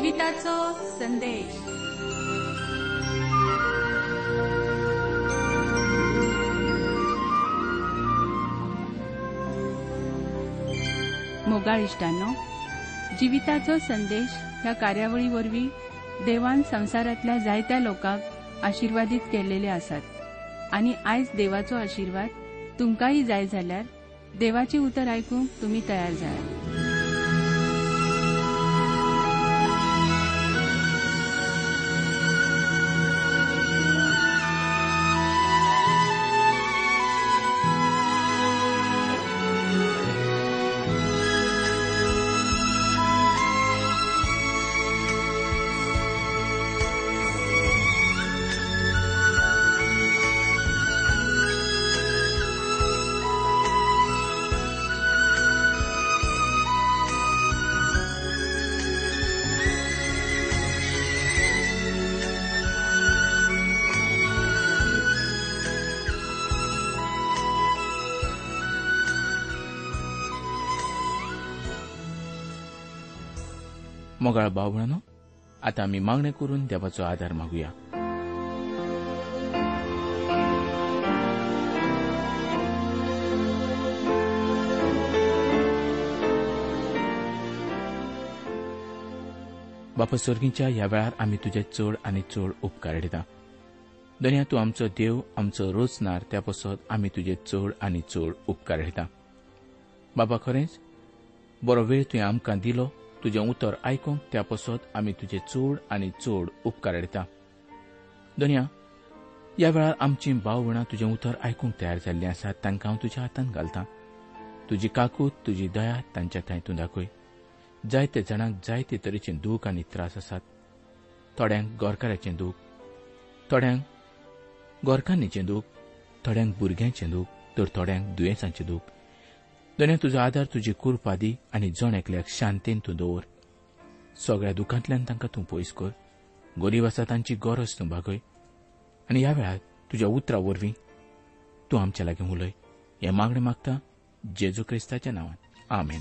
जीविताचो संदेश. मोगाळ इष्टांनो, जीविताचो संदेश ह्या कार्यावळी वरवीं देवान संवसारांतल्या जायत्या लोकांक आशीर्वादीत केलेले आसात आणि आयज देवाचो आशीर्वाद तुमकांय जाय जाल्यार देवाची उतर आयकूंक तुमी तयार जायात. मोगाळ भाव-भयणो, आता आमी मागणे करून देवाचो आदार मागुया. बापा स्वर्गीच्या ह्या वेळार आमी तुजे चड आनी चड उपकार दिता. दुनिया तूं आमचो देव, आमचो रोचनार, त्या पासत आमी तुजे चड आनी चड उपकार दिता. बाबा, खरेंच बरो वेळ तुवें आमकां दिलो तुजें उतर आयकूंक, त्या पासत आमी तुजे चड आनी चड उपकार दिता. दुनिया ह्या वेळार आमचीं भाव भयणां तुजें उतर आयकूंक तयार जाल्लीं आसात, तांकां हांव तुज्या हातांत घालतां. तुजी काकूट, तुजी दया तांच्या थंय तूं दाखय. जायते जाणांक जायते तरेचें दूख आनी त्रास आसात. थोड्यांक गोरकाराचें दूख, थोड्यांक गोरकान्नीचें दूख, थोड्यांक भुरग्यांचें दूख, तर थोड्यांक दुयेंसांचें दूख. दुनिया तुजो आदार, तुजी कृपा दी आनी जण एकल्याक शांतेन तूं दवर. सगळ्या दुखांतल्यान तांकां तूं पयस कर. गरीब आसा तांची गरज तूं भागय आनी ह्या वेळार तुज्या उतरा वरवीं तूं आमच्या लागीं उलय. हें मागणें मागता जेजू क्रिस्ताच्या नांवान. आमेन.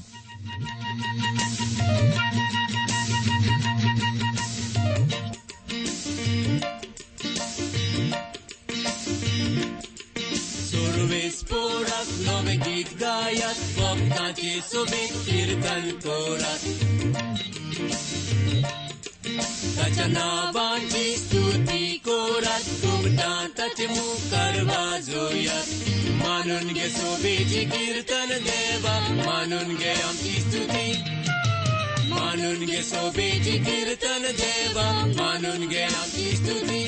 Sporak nowe git gajat, woknacie sobie kirtan korat. Tacia nawanci stuti korat, kumdantacie mu karwazujat. Manun ge sobie ci kirtan deva, manun ge amci stuti. Manun ge sobie ci kirtan deva, manun ge amci stuti.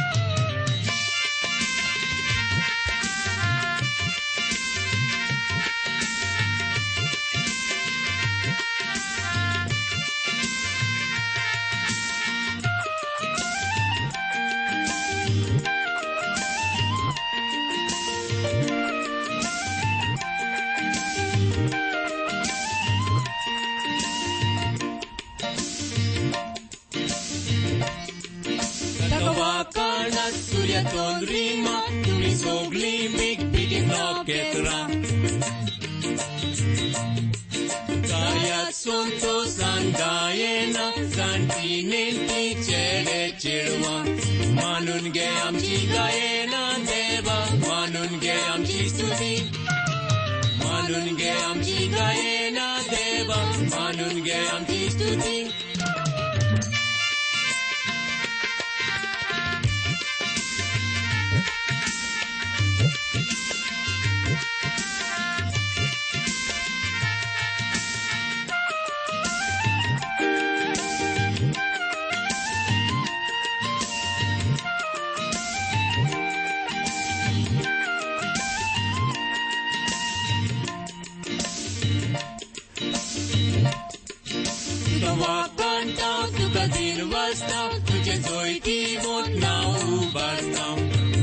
Ton rima, tumi sogli big beating rocket ra. Kayat sonto sangayena, santinenti chere chirwa. Manun ge amchi gayena deva, manun ge amchi stuti. Manun ge amchi gayena deva, manun ge amchi stuti. Tuझे जोईती मोत नाव उबारतां.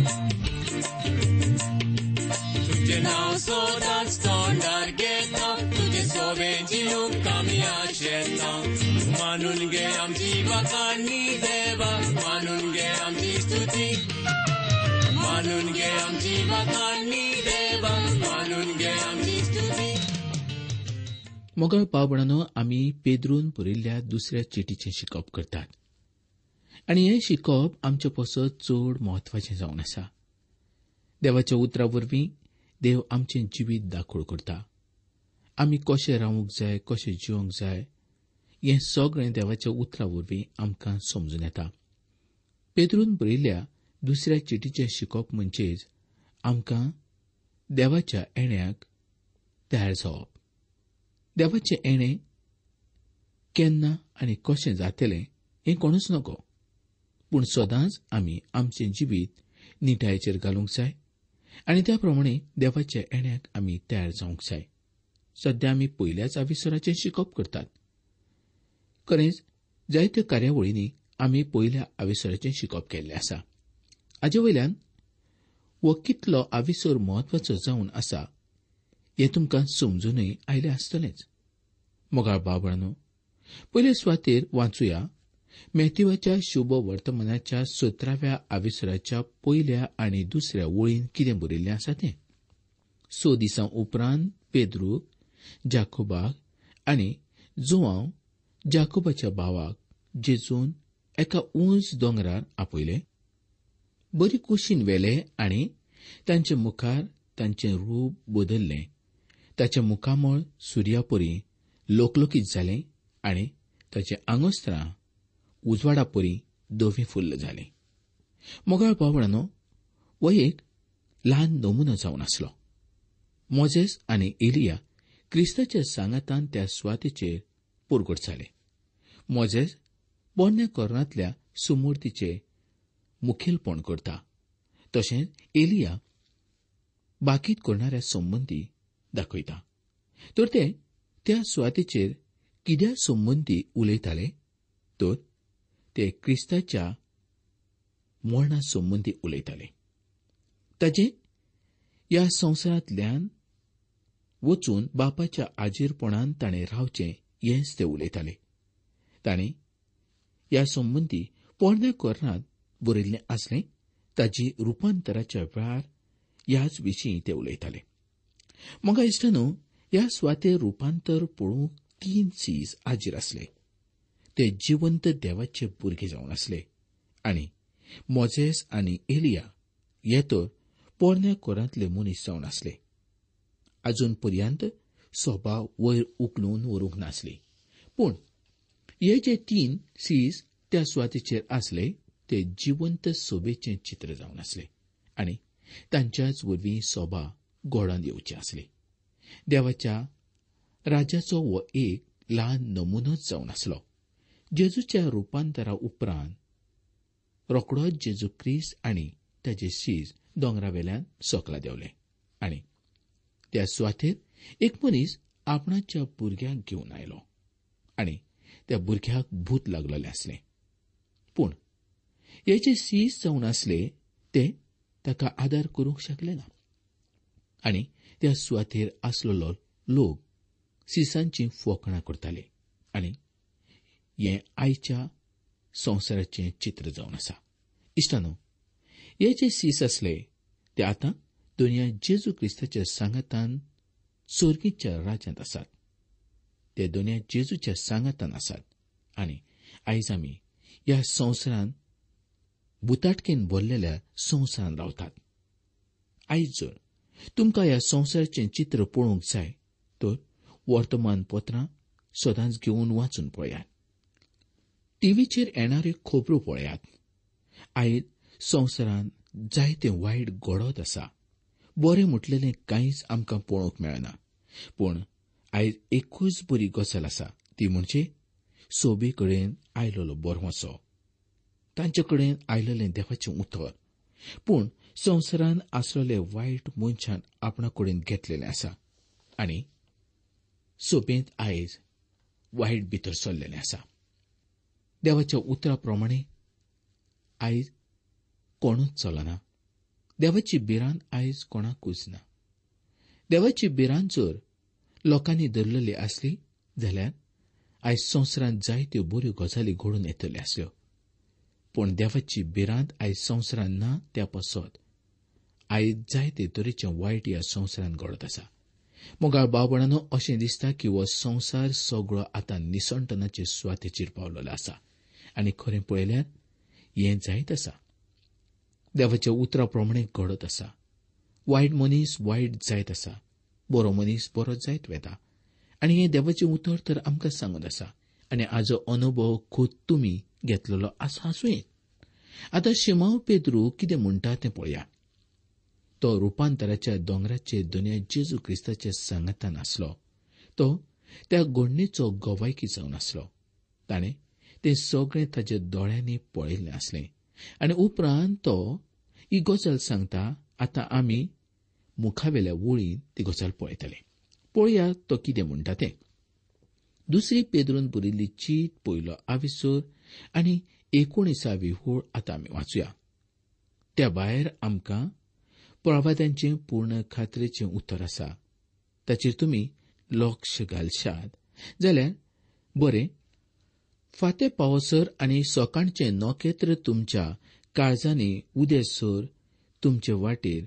तुझे नाव सोदात तोंडार घेतां, तुझे सोबेची लोक आमी आशेतां. मानून घे आमची वाखाणणी देवा, मानून घे आमची स्तुती. मानून घे आमची वाखाणणी देवा, मानून घे आमची स्तुती. मोगाळ पावबणानो आमी पेद्रून बरयल्ल्या दुसऱ्या चिटीचें शिकप करतात. आनी हें शिकप आमचे पासत चड म्हत्वाचें जावन आसा. देवाच्या उतरा वरवीं देव आमचें जिवीत दाखोळ करता. आमी कशें रावूंक जाय, कशें जिवंक जाय हें सगळें देवाच्या उतरा वरवीं आमकां समजून येता. पेद्रून बरयल्ल्या दुसऱ्या चिटीचें शिकप म्हणजेच आमकां देवाच्या येण्याक तयार जावप. देवाचें येणें केन्ना आनी कशें जातलें हें कोणूच नकळो. पूण सदांच आमी आमचें जिवीत निटायेचेर घालूंक जाय आनी त्या प्रमाणे देवाच्या येण्याक आमी तयार जावंक जाय. सध्या आमी पयल्याच आविसराचें शिकप करतात. खरेंच जायत्यो कार्यावळींनी आमी पयल्या आविसराचें शिकप केल्लें आसा. हाचे वयल्यान हो कितलो आविसर म्हत्वाचो जावन आसा हें तुमकां समजूनय आयलें आसतलेंच. मोगाळ बाबळांनो, पयले सुवातेर वाचूया मॅथ्यूच्या शुभ वर्तमानाच्या 17व्या आविसराच्या पयल्या आनी दुसऱ्या वळीन कितें बरयल्लें आसा तें. 6 दिसां उपरांत पेद्रूक, जाकोबाक आनी जोआंव जाकोबाच्या भावाक जेजून एका उंच दोंगरार आपयले. बरी कुशीन व्हेले आनी तांचे मुखार तांचें रूप बदल्लें. ताचें मुखामळ सुर्यापरी लोकलोकीत जालें आनी ताचें आंगोस्त्रां उजवाडापरी धवी फुल्ल जालीं. मोगाळ पावळांनो, हो एक ल्हान नमुनो जावन आसलो. मोजेस आनी एलिया क्रिस्ताच्या सांगातान त्या सुवातेचेर पुरगट जाले. मोजेस पोरण्या कोरणांतल्या सुमूर्तीचें मुखेलपण करता, तशेंच एलिया बाकीत करणाऱ्या संबंदी दाखयता. तर ते त्या सुवातेचेर कित्या संबंदी उलयताले तर ते क्रिस्ताच्या मरणा संबंदी उलयताले. ताचे ह्या संवसारांतल्यान वचून बापाच्या आजीरपणान ताणें रावचें हेंच ते उलयताले. तांणी ह्या संबंदी पोरण्या कोरणांत बरयल्लें आसलें. ताची रुपांतराच्या वेळार ह्याच विशीं ते उलयताले. म्हाका दिसता न्हू, ह्या सुवातेर रुपांतर पळोवंक 3 सीस आजीर आसले. ते जिवंत देवाचे भुरगे जावन आसले आनी मोजेस आनी एलिया हे तर पोरण्या कोरांतले मनीस जावन आसले. अजून पर्यंत सोबा वयर उखलून व्हरूंक नासली. पूण हे जे 3 सीस त्या सुवातेचेर आसले ते जिवंत सोबेचें चित्र जावन आसले आनी तांच्याच वरवीं सोबा घोडान येवची आसली. देवाच्या राज्याचो हो एक ल्हान नमुनोच जावन आसलो. जेजूच्या रुपांतरा उपरांत रोखडोच जेजू क्रिस्त आनी ताचे सीस दोंगरावेल्यान सकला देंवले आनी त्या सुवातेर एक मनीस आपणाच्या भुरग्याक घेवन आयलो आनी त्या भुरग्याक भूत लागलेलें आसलें. पूण हे जे सीस जावन आसले ते ताका आदार करूंक शकले ना आनी त्या सुवातेर आसलेलो लोक सिसांची फोकणां करताले आनी हें आयच्या संवसाराचें चित्र जावन आसा. इश्टानो, हे जे सीस आसले ते आतां दुनिया जेजू क्रिस्ताच्या सांगातान सोर्गीच्या राज्यांत आसात. ते दुनिया जेजूच्या सांगातान आसात आनी आयज आमी ह्या संवसारांत भुताटकेन भरलेल्या संवसारांत रावतात. आयज जर तुमकां ह्या संवसाराचें चित्र पळोवंक जाय तर वर्तमानपत्रां सदांच घेवन वाचून पळयात. टीव्हीचेर येणाऱ्यो खबरो पळयात. आयज संवसारांत जायते वायट घडत आसा. बरें म्हटलेलें कांयच आमकां पळोवंक मेळना. पूण आयज एकूच बरी गजाल आसा, ती म्हणजे सोबे कडेन आयलोलो बरवंसो. तांचे कडेन आयलेलें देवाचें उतर. पूण संवसारांत आसलेले वायट मनशान आपणा कडेन घेतलेलें आसा आनी सोबेंत आयज वायट भितर सरलेलें आसा. देवाच्या उतरा प्रमाणे आयज कोणूच चलना. देवाची भिरांत आयज कोणाकूच ना. देवाची भिरांत जर लोकांनी धरलेली आसली जाल्यार आयज संवसारांत जायत्यो बऱ्यो गजाली घडून येतल्यो आसल्यो. पूण देवाची भिरांत आयज संवसारांत ना त्या पासत आयज जायते तरेचें वायट ह्या संवसारांत घडत आसा. मोगाळ भाव-भयणांनो, अशें दिसता की हो संवसार सगळो आतां निसंटनाचे सुवातेचेर पावलेलो आसा आनी खरें पळयल्यार हें जायत आसा. देवाच्या उतरा प्रमाणे घडत आसा. वायट मनीस वायट जायत आसा, बरो मनीस बरो जायत वेता. आनी हें देवाचें उतर तर आमकां सांगत आसा आनी हाजो अनुभव खूद तुमी घेतलेलो आसा आसूं. आतां शिमाव पेद्रू कितें म्हणटा तें पळया. तो रुपांतराच्या दोंगराचेर दुनिया जेजू क्रिस्ताच्या सांगातान आसलो. तो त्या घडणेचो गवायकी जावन आसलो. ताणें तें सगळें ताच्या दोळ्यांनी पळयल्लें आसलें आनी उपरांत तो ही गजाल सांगता. आतां आमी मुखावेल्या वळीन ती गजाल पळयतले. पळया तो कितें म्हणटा तें. दुसरी पेद्रून बरयल्ली चीट पयलो आविसूर आनी 19वी ओळ आतां आमी वाचूया. त्या भायर आमकां प्रवाद्यांचें पूर्ण खात्रेचें उतर आसा. ताचेर तुमी लक्ष घालशात जाल्यार बरें. फातें पावसर आनी सोकाणचें नोखेत्र तुमच्या काळजांनी उदेसर तुमचे वाटेर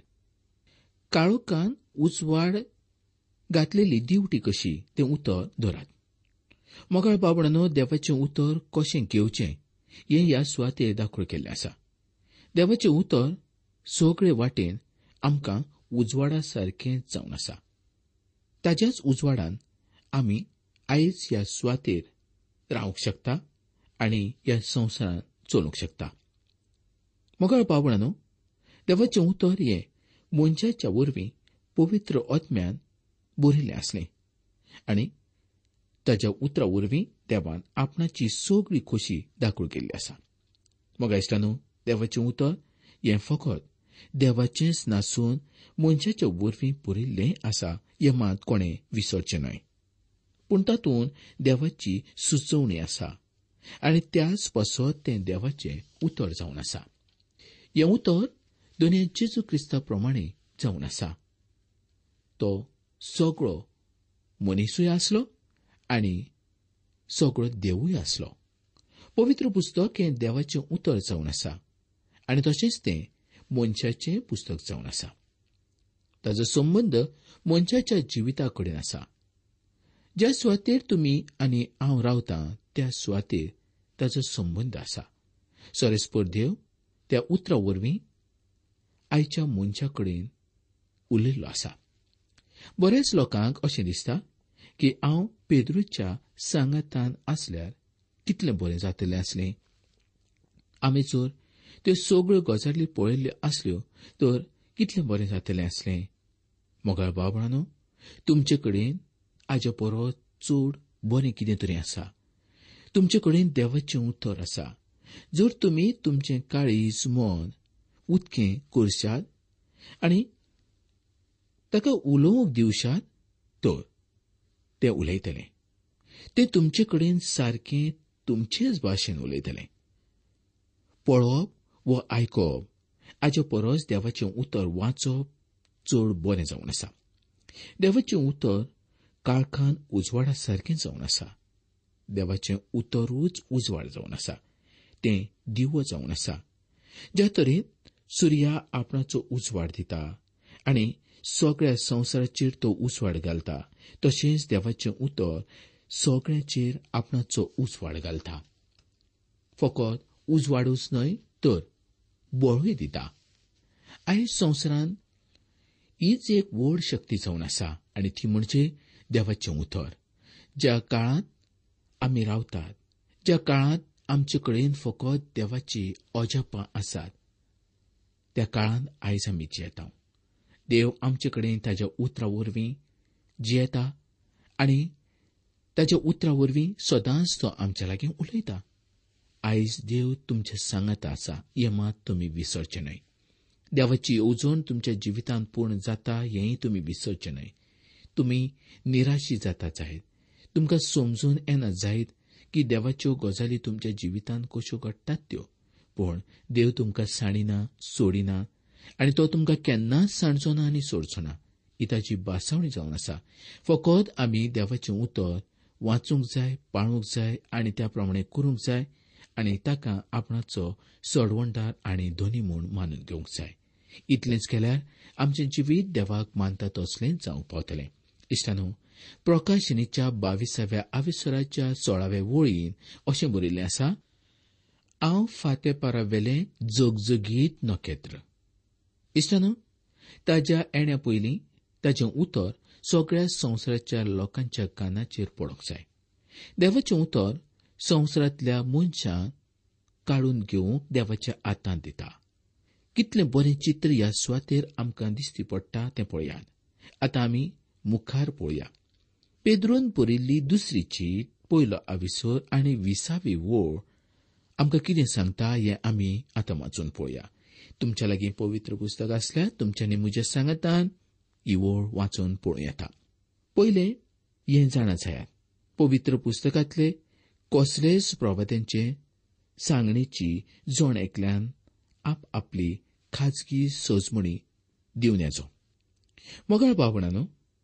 काळोखान उजवाड घातलेली दिवटी कशी तें उतर धरात. मोगाळ भाव-भयणांनो, देवाचें उतर कशें घेवचें हें ह्या सुवातेर दाखोवन केल्लें आसा. देवाचें उतर सगळे वाटेन आमकां उजवाडा सारकें जावन आसा. ताच्याच उजवाडान आमी आयज ह्या सुवातेर रावंक शकता आनी ह्या संवसारांत चलूंक शकता. मोगाळ भाव-भयणांनो, देवाचें उतर हें मनशाच्या वरवीं पवित्र आत्म्यान बरयल्लें आसलें आनी ताच्या उतरा वरवीं देवान आपणाची सगळी खोशी दाखोवन केल्ली आसा. मोगा इश्टांनो, देवाचें उतर हें फकत देवाचेंच नासून मनशाच्या वरवीं बरयल्लें आसा हें मात कोणें विसरचें न्हय. पूण तातूंत देवाची सुचोवणी आसा आनी त्याच पासत तें देवाचें उतर जावन आसा. हें उतर दुनिया जेजू क्रिस्ता प्रमाणे जावन आसा. तो सगळो मनीसूय आसलो आनी सगळो देवूय आसलो. पवित्र पुस्तक हें देवाचें उतर जावन आसा आनी तशेंच तें मनशाचें पुस्तक जावन आसा. ताचो संबंद मनशाच्या जिविता कडेन आसा. ज्या सुवातेर तुमी आनी हांव रावता त्या सुवातेर ताचो संबंद आसा. सोरेस्पर देव त्या उतरा वरवीं आयच्या मनशा कडेन उलयल्लो आसा. बरेच लोकांक अशें दिसता की हांव पेद्रूच्या सांगातान आसल्यार कितलें बरें जातलें आसलें. आमी जर त्यो सगळ्यो गजाली पळयल्ल्यो आसल्यो तर कितलें बरें जातलें आसलें. मोगाळ भाव-भयणांनो, तुमचे कडेन हाजे परस चड बरें कितें तरी आसा. तुमचे कडेन देवाचें उतर आसा. जर तुमी तुमचें काळीज मन उदकें करशात आनी ताका उलोवंक दिवशात तर तें उलयतलें. तें तुमचे कडेन सारकें तुमचेच भाशेन उलयतलें. पळोवप व आयकप हाचे परस देवाचें उतर वाचप चड बरें जावन आसा. देवाचें उतर काळखान उजवाडा सारकें जावन आसा. देवाचें उतरूच उजवाड जावन आसा. तें दिवो जावन आसा. ज्या तरेन सुर्या आपणाचो उजवाड दिता आनी सगळ्या संवसाराचेर तो उजवाड घालता, तशेंच देवाचें उतर सगळ्याचेर आपणाचो उजवाड घालता. फकत उजवाडूच न्हय तर बळूय दिता. आयज संवसारांत हीच एक व्हड शक्ती जावन आसा आनी ती म्हणजे देवाचें उतर. ज्या काळांत आमी रावतात, ज्या काळांत आमचे कडेन फकत देवाची अजापां आसात, त्या काळांत आयज आमी जियेता. देव आमचे कडेन ताच्या उतरा वरवीं जियेता आनी ताच्या उतरा वरवीं सदांच तो आमच्या लागीं उलयता. आयज देव तुमच्या सांगात आसा हें मात तुमी विसरचे न्हय. देवाची येवजण तुमच्या जिवितांत पूर्ण जाता हेंय तुमी विसरचे न्हय. तुमी निराशी जाता जायत, तुमकां समजून येना जायत की देवाच्यो गजाली तुमच्या जिवितांत कश्यो घडटात त्यो. पूण देव तुमकां साणिना, सोडिना आनी तो तुमकां केन्नाच सांडचो ना आनी सोडचो ना. ही ताची बासावणी जावन आसा. फकत आमी देवाचें उतर वाचूंक जाय, पाळूंक जाय आनी त्या प्रमाणे करूंक जाय आनी ताका आपणाचो सडवणदार आनी धनी म्हूण मानून घेवंक जाय. इतलेंच केल्यार आमचें जिवीत देवाक मानता तसलेंच जावंक पावतलें इश्टानो, प्रकाशनीच्या 22व्या आविस्वराच्या 16व्या वळीन अशें बरयल्लें आसा, हांव फाते पारावेलें जगजगीत नखेत्र. इश्टानो, ताच्या येण्या पयलीं ताचें उतर सगळ्या संवसाराच्या लोकांच्या कानाचेर पडोंक जाय. देवाचें उतर संवसारांतल्या मनशांक काडून घेवंक देवाच्या हातांत दिता. कितलें बरें चित्र ह्या सुवातेर आमकां दिश्टी पडटा तें पळयात. आतां आमी मुखार पळोवया. पेद्रोन बरयल्ली दुसरी चीट 1 आविस्वर आनी 20वी वळ आमकां कितें सांगता हें आमी आतां वाचून पळोवया. तुमच्या लागीं पवित्र पुस्तक आसल्यार तुमच्यांनी म्हज्या सांगातान ही वळ वाचून पळोवं येता. पयलें हें जाणा जायात, पवित्र पुस्तकांतले कसलेच प्रभात्यांचे सांगणेची जण एकल्यान आपली खाजगी सोजमणी दिवन येजो. मोगाळ भावणानो,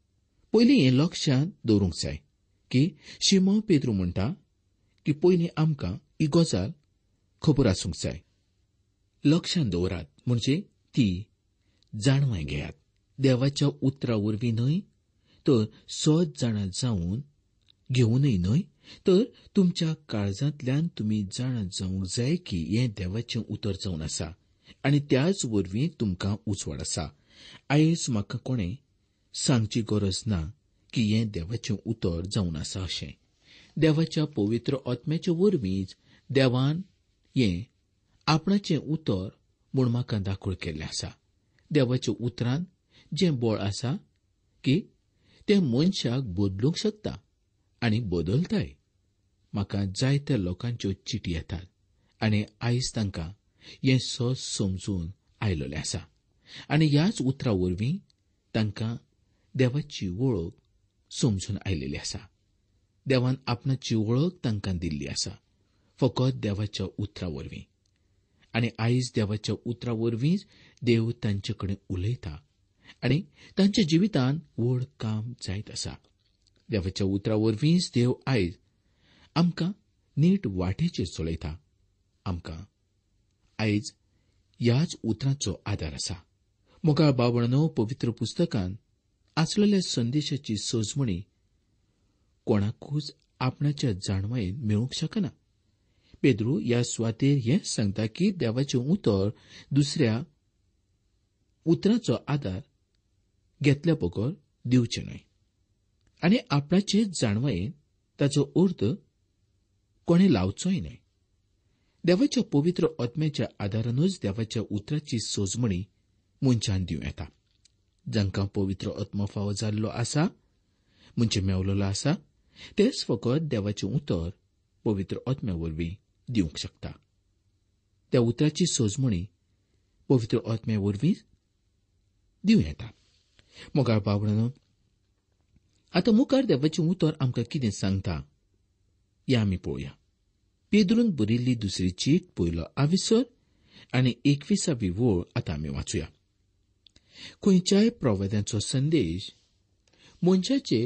पयलीं हें लक्षांत दवरूंक जाय की शिमोन पेद्रू म्हणटा की पयलीं आमकां ही गजाल खबर आसूंक जाय. लक्षांत दवरात म्हणजे ती जाणवाय घेयात. देवाच्या उतरा वरवीं न्हय तर सत जाणा जावन घेवनय न्हय तर तुमच्या काळजांतल्यान तुमी जाणा जावंक जाय की हें देवाचें उतर जावन आसा आनी त्याच वरवीं तुमकां उजवाड आसा. आयज म्हाका कोणें सांगची गरज ना की हें देवाचें उतर जावन आसा अशें. देवाच्या पवित्र आत्म्याच्या वरवींच देवान हें आपणाचें उतर म्हूण म्हाका दाखोळ केल्लें आसा. देवाच्या उतरांत जें बळ आसा की तें मनशाक बदलूंक शकता आनी बदलताय. म्हाका जायत्या लोकांच्यो चिटी येतात आनी आयज तांकां हें सहज समजून आयलोलें आसा आनी ह्याच उतरा वरवीं तांकां देवाची वळख समजून आयलेली आसा. देवान आपणाची वळख तांकां दिल्ली आसा फकत देवाच्या उतरा वरवीं. आनी आयज देवाच्या उतरा वरवींच देव तांचे कडेन उलयता आनी तांच्या जिवितांत व्हड काम जायत आसा. देवाच्या उतरा वरवींच देव आयज आमकां नीट वाटेचेर चलयता. आमकां आयज ह्याच उतरांचो आदार आसा. मोगाळ बाबणो, पवित्र पुस्तकांत आसलेल्या संदेशाची सोजमणी कोणाकूच आपणाच्या जाणवायेन मेळूंक शकना. पेद्रू ह्या सुवातेर हें सांगता की देवाचें उतर दुसऱ्या उतराचो आदार घेतल्या बगर दिवचें न्हय आनी आपणाचे जाणवायेन ताचो अर्थ कोणें लावचोय न्हय. देवाच्या पवित्र आत्म्याच्या आदारानूच देवाच्या उतराची सोजमणी मनशान दिवं येता. जांकां पवित्र आत्मो फावो जाल्लो आसा म्हणजे मेवलेलो आसा तेच फकत देवाचें उतर पवित्र आत्म्या वरवीं दिवंक शकता. त्या उतराची सोजमणी पवित्र आत्म्या वरवीं दिवं येता. मोगाळ बावणानो, आतां मुखार देवाचें उतर आमकां कितें सांगता हें आमी पळोवया. पेद्रून बरिल्ली दुसरी चीट 1 आविस्वर आनी 21वी वळ आतां आमी वाचूया. खंयच्याय प्रवाद्यांचो संदेश मनशाचे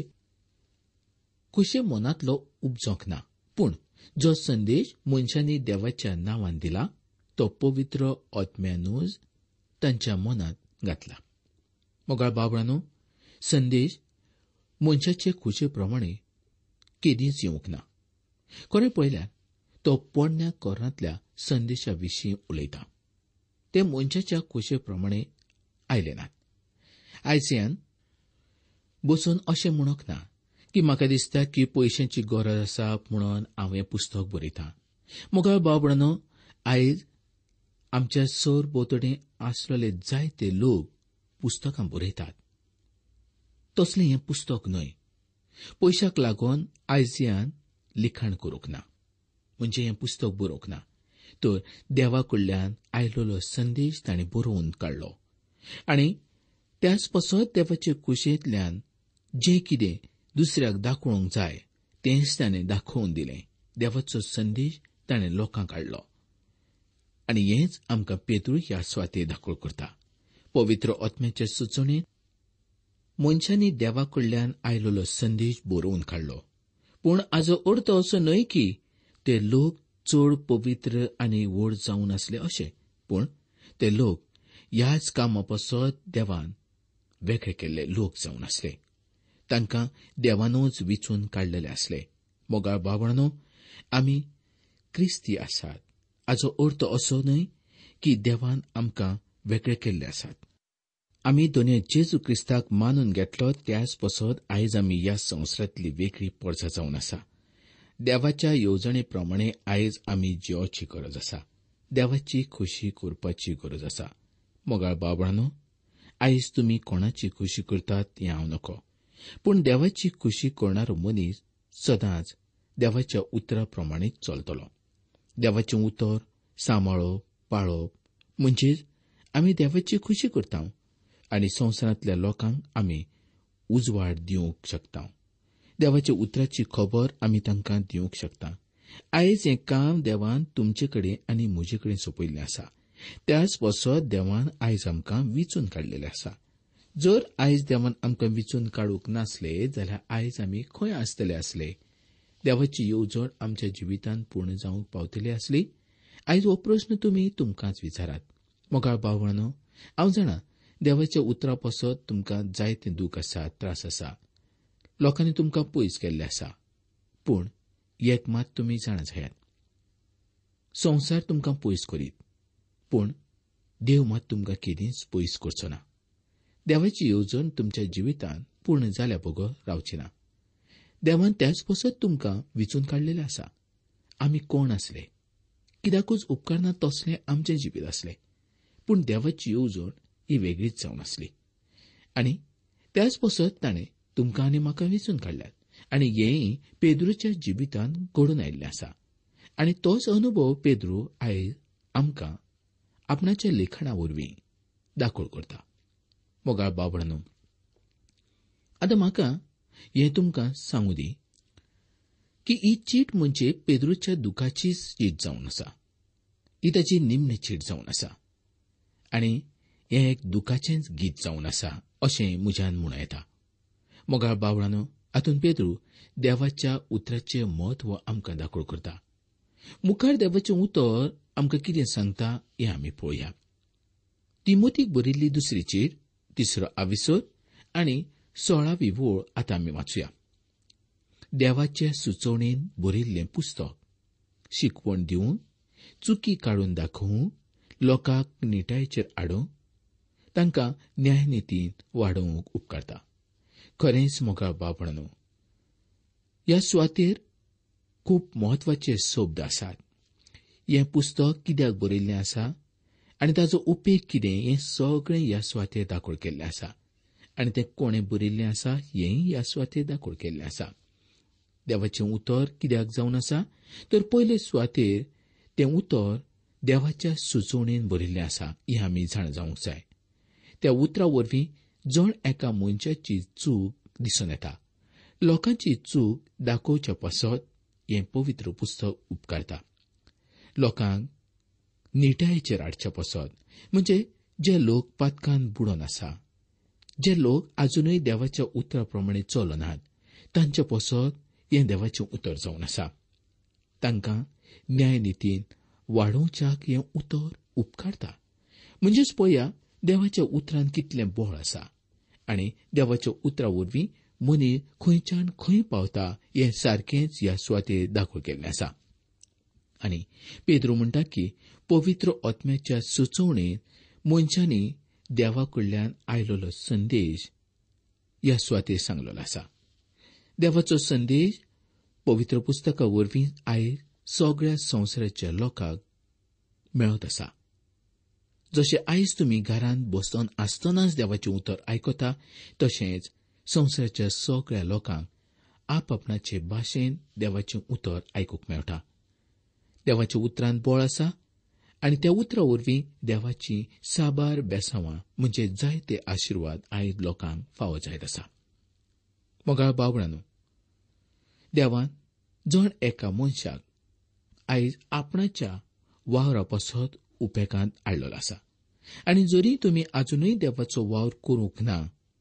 खुशे मनांतलो उपजोंक ना, पूण जो संदेश मनशांनी देवाच्या नांवान दिला तो पवित्र आत्म्यानूच तांच्या मनांत घातला. मोगाळ बाबळांनो, संदेश मनशाचे खुशेप्रमाणे केदींच येवंक ना. खरें पळयल्यार तो पोरण्या कोरांतल्या संदेशाविशीं उलयता. ते मनशाच्या खुशेप्रमाणे आयले नात. आयज बसून अशें म्हणूंक ना की म्हाका दिसता की पयशांची गरज आसा म्हणून हांव हें पुस्तक बरयतां. मोगाळ बाबळांनो, आयज आमच्या सर भोंवतणी आसलेले जायते लोक पुस्तकां बरयतात. तसलें हें पुस्तक न्हय. पयशाक लागून आयज लिखाण करूंक ना म्हणजे हें पुस्तक बरोवंक ना, तर देवा कडल्यान आयलोलो संदेश ताणें बरोवन काडलो आनी त्याच पासत देवाचे कुशेंतल्यान जें कितें दुसऱ्याक दाखोवंक जाय तेंच ताणें दाखोवन दिलें. देवाचो संदेश ताणें लोकांक काडलो आनी हेंच आमकां पेद्रू ह्या सुवातेर दाखोळ करता. पवित्र आत्म्याच्या सुचोवणेन मनशांनी देवा कडल्यान आयलोलो संदेश बरोवन काडलो, पूण हाचो अर्थ असो न्हय की ते लोक चड पवित्र आनी व्हड जावन आसले अशें, पूण ते लोक ह्याच कामा पासत देवान वेगळे केल्ले लोक जावन आसले. तांकां देवानूच विचून काडलेले आसले. मोगाळ भावणांनो, आमी क्रिस्ती आसात हाचो अर्थ असो न्हय की देवान आमकां वेगळे केल्ले आसात. आमी दोनूय जेजू क्रिस्ताक मानून घेतलो त्याच पसत आयज आमी ह्या संवसारांतली वेगळी परजा जावन आसा. देवाच्या येवजणे प्रमाणे आयज आमी जिवची गरज आसा. देवाची खोशी करपाची गरज आसा. मोगाळ भावणांनो, आयज तुमी कोणाची खोशी करतात हें हांव नको, पूण देवाची खोशी करणारो मनीस सदांच देवाच्या उतरा प्रमाणे चलतलो. देवाचें उतर सांबाळप, पाळप म्हणजेच आमी देवाची खोशी करता आनी संवसारांतल्या लोकांक आमी उजवाड दिवंक शकता. देवाच्या उतराची खबर आमी तांकां दिवंक शकता. आयज हें काम देवान तुमचे कडेन आनी म्हजे कडेन सोपयल्लें आसा. त्याच पसत देवान आयज आमकां विचून काडलेलें आसा. जर आयज देवान आमकां विचून काडूंक नासले जाल्यार आयज आमी खंय आसतले आसले? देवाची येवजण आमच्या जिवितांत पूर्ण जावंक पावतली आसली? आयज हो प्रस्न तुमी तुमकांच विचारात. मोगाळ भावणांनो, हांव जाणा देवाच्या उतरा पसत तुमकां जायते दूख आसा, त्रास आसा. लोकांनी तुमकां पयस केल्ले आसा. पूण एक मात तुमी जाणा जायात, संवसार तुमकां पयस करीत, पूण देव मात तुमकां केदींच पयस करचो ना. देवाची येवजण तुमच्या जिवितांत पूर्ण जाल्या बगर रावची ना. देवान त्याच पसत तुमकां विचून काडलेले आसा. आमी कोण आसले, कित्याकूच उपकारना तसले आमचे जिवीत आसले, पूण देवाची येवजण ही वेगळीच जावन आसली. आनी त्याच पसत ताणें तुमकां आनी म्हाका विचून काडल्यात. आनी हेंय पेद्रूच्या जिवितांत घडून आयिल्लें आसा. आनी तोच अनुभव पेद्रू आयज आमकां आपणाच्या लेखना वरवीं दाखोळ करता. मोगाळ भावणांनो, आतां म्हाका हें तुमकां सांगू दी की ही चीट म्हणजे पेद्रूच्या दुखाचीच चीट जावन आसा. ही ताची निमणी चीट जावन आसा आनी हें एक दुखाचेंच गीत जावन आसा अशें म्हज्यान म्हणूं येता. मोगाळ भावणांनो, हातूंत पेद्रू देवाच्या उतराचें म्हत्व आमकां दाखोळ करता. मुखार देवाचें उतर आमकां कितें सांगता हें आमी पळोवया. तिमोथीक बरिल्ली दुसरी चीट 3 आविसर आनी 16वी वळ आतां आमी वाचूया. देवाच्या सुचोवणेन बरिल्लें पुस्तक, शिकवण दिवंक, चुकी काडून दाखोवंक, लोकांक निटायेचेर हाडूंक, तांकां न्यायनितीन वाडोवंक उपकारता. खरेंच मोगाळ भावणांनो, ह्या सुवातेर खूब म्हत्वाचे शब्द आसात. हें पुस्तक कित्याक बरयल्लें आसा आनी ताचो उपेग कितें हें सगळें ह्या सुवातेर दाखोळ केल्लें आसा. आनी तें कोणें बरयल्लें आसा हेंय ह्या सुवातेर दाखोळ केल्लें आसा. देवाचें उतर कित्याक जावन आसा तर पयले सुवातेर तें उतर देवाच्या सुचोवणेन बरयल्लें आसा हें आमी जाण जावंक जाय. त्या उतरा वरवीं जण एका मनशाची चूक दिसून येता. लोकांची चूक दाखोवच्या पसत हें पवित्र पुस्तक उपकारता. लोकांक निटायेचेर हाडच्या पसत म्हणजे जे लोक पातकान बुडोन आसा, जे लोक अजुनूय देवाच्या उतरा प्रमाणे चलनात, तांचे पसत हें देवाचें उतर जावन आसा. तांकां न्यायनितीन वाडोवच्याक हें उतर उपकारता. म्हणजेच पळया देवाच्या उतरान कितलें बळ आसा आनी देवाच्या उतरा वरवीं मनीस खंयच्यान खंय पावता हें सारकेंच ह्या सुवातेर दाखोळ केल्लें आसा. आनी पेद्रू म्हणटा की पवित्र आत्म्याच्या सुचोवणेन मनशांनी देवाकडल्यान आयलोलो संदेश ह्या सुवातेर सांगलेलो आसा. देवाचो संदेश पवित्र पुस्तका वरवीं आयज सगळ्या संवसाराच्या लोकांक मेळत आसा. जशें आयज तुमी घरांत बसोन आसतनाच देवाचें उतर आयकता, तशेंच संवसाराच्या सगळ्या लोकांक आपआपणाचे भाशेन देवाचें उतर आयकूंक मेळटा. देवाच्या उतरांत बळ आसा आनी त्या उतरा वरवीं देवाची साबार बेसांवां म्हणजे जायते आशिर्वाद आयज लोकांक फावो जायत आसा. मोगाळ भावणांनो, देवान जण एका मनशाक आयज आपणाच्या वावरा पसत उपेगांत हाडलेलो आसा. आनी जरी तुमी अजुनूय देवाचो वावर करूंक ना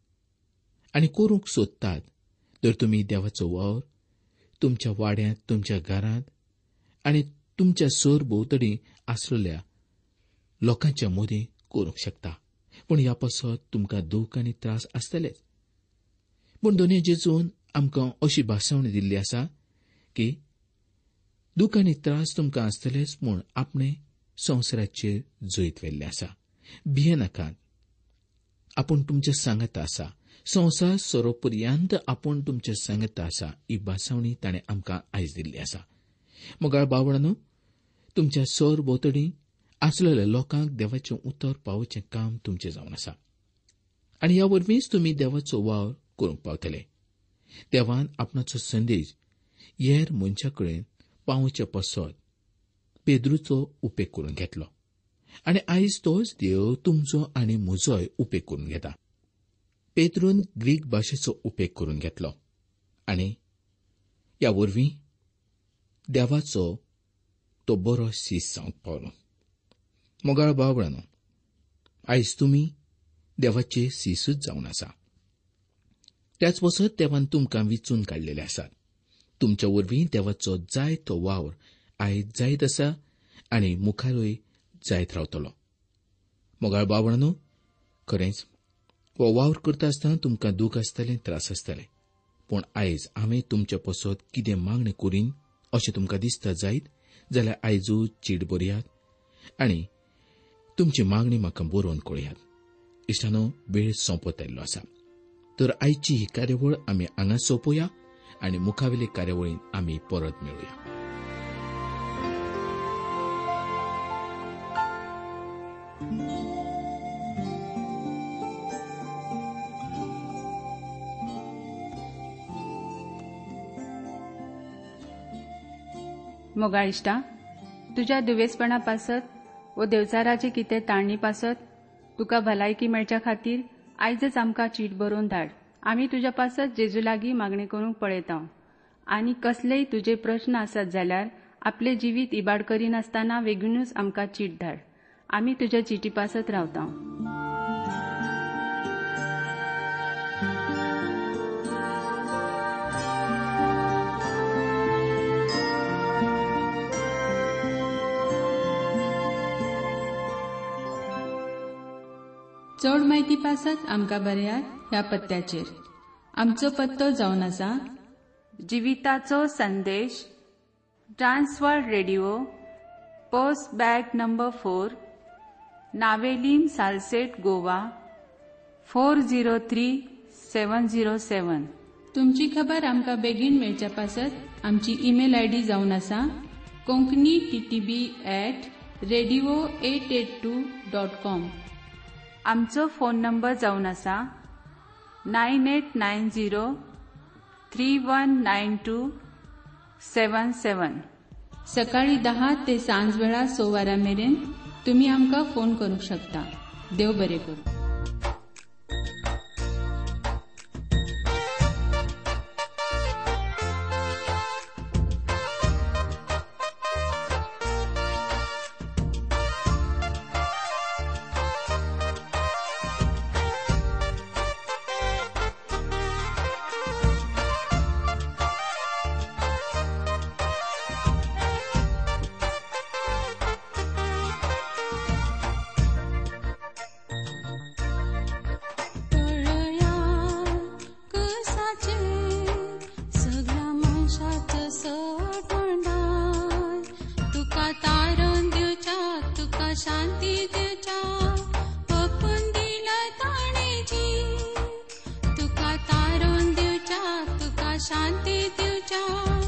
आनी करूंक सोदतात, तर तुमी देवाचो वावर तुमच्या वाड्यांत, तुमच्या घरांत आनी तुमच्या सरभोंवतणी आसलेल्या लोकांच्या मदीं करूंक शकता. पूण ह्या पसत तुमकां दूख आनी त्रास आसतलेच. पूण दोनी जेजून आमकां अशी भासावणी दिल्ली आसा की दूख आनी त्रास तुमकां आसतलेच, पूण आपणे संवसाराचेर जैत व्हेल्ले आसा. भिये नाकात. आपूण तुमच्या सांगत आसा. संवसार सोरोपर्यंत आपूण तुमच्या सांगत आसा. ही भासावणी ताणें आमकां आयज दिल्ली आसा. मोगाळ बावळांनो, तुमच्या सोर भोंवतणी आसलेल्या लोकांक देवाचें उतर पावोवचें काम तुमचें जावन आसा. आनी ह्या वरवींच तुमी देवाचो वावर करूंक पावतले. देवान आपणाचो संदेश हेर मनशा कडेन पावोवचे पासत पेद्रूचो उपेग करून घेतलो. आनी आयज तोच देव तुमचो आनी म्हजोय उपेग करून घेता. पेद्रून ग्रीक भाशेचो उपेग करून घेतलो आनी ह्या वरवीं देवाचो तो बरो सीस जावंक पावलो. मोगाळ बावळांनो, आयज तुमी देवाचे सीसूच जावन आसा. त्याच पासत देवान तुमकां विचून काडलेले आसात. तुमच्या वरवीं देवाचो जाय तो वावर आयज जायत आसा आनी मुखारूय जायत रावतलो. मोगाळ बावळांनो, खरेंच हो वावर करता आसतना तुमकां दूख आसतलें, त्रास आसतले. पूण आयज हांवें तुमच्या पासत कितें मागणी करीन अशें तुमकां दिसता जायत जाल्यार आयजूच चीट बरयात आनी तुमची मागणी म्हाका बरोवन कळयात. इश्टानो, वेळ सोंपत आयिल्लो आसा. तर आयची ही कार्यावळ आमी हांगा सोंपोवया आनी मुखावेले कार्यावळीन आमी परत मेळुया. मोगाळ इश्टा, तुज्या दुवेसपणा पासत व देवचाराचे कितें ताळणी पासत तुका भलायकी मेळच्या खातीर आयजच आमकां चीट बरोवन धाड. आमी तुज्या पासत जेजू लागीं मागणी करूंक पळयता. आनी कसलेय तुजे प्रश्न आसत जाल्यार आपले जिवीत इबाड करिनासतना वेगळूच आमकां चीट धाड. आमी तुज्या चिटी पासत रावता. चड म्हायती पासत आमकां बरेयात ह्या पत्त्याचेर. आमचो पत्तो जावन आसा जिविताचो संदेश, Trans World radio, post bag number 4, Navelim, Salcete, Goa 403707. तुमची खबर आमकां बेगीन मेळच्या पासत आमची ईमेल आयडी जावन आसा konkani@radio882.com. आमचो फोन नंबर जावन आसा 9890319277. सकाळी 10 ते सांज वेळा 6 वरां मेरेन तुम्ही आमकां फोन करूंक शकता. देव बरें करूं. शांती दिवच्या पपून दिला ताणेची, तुका तारून दिवच्या, तुका शांती दिवच्या.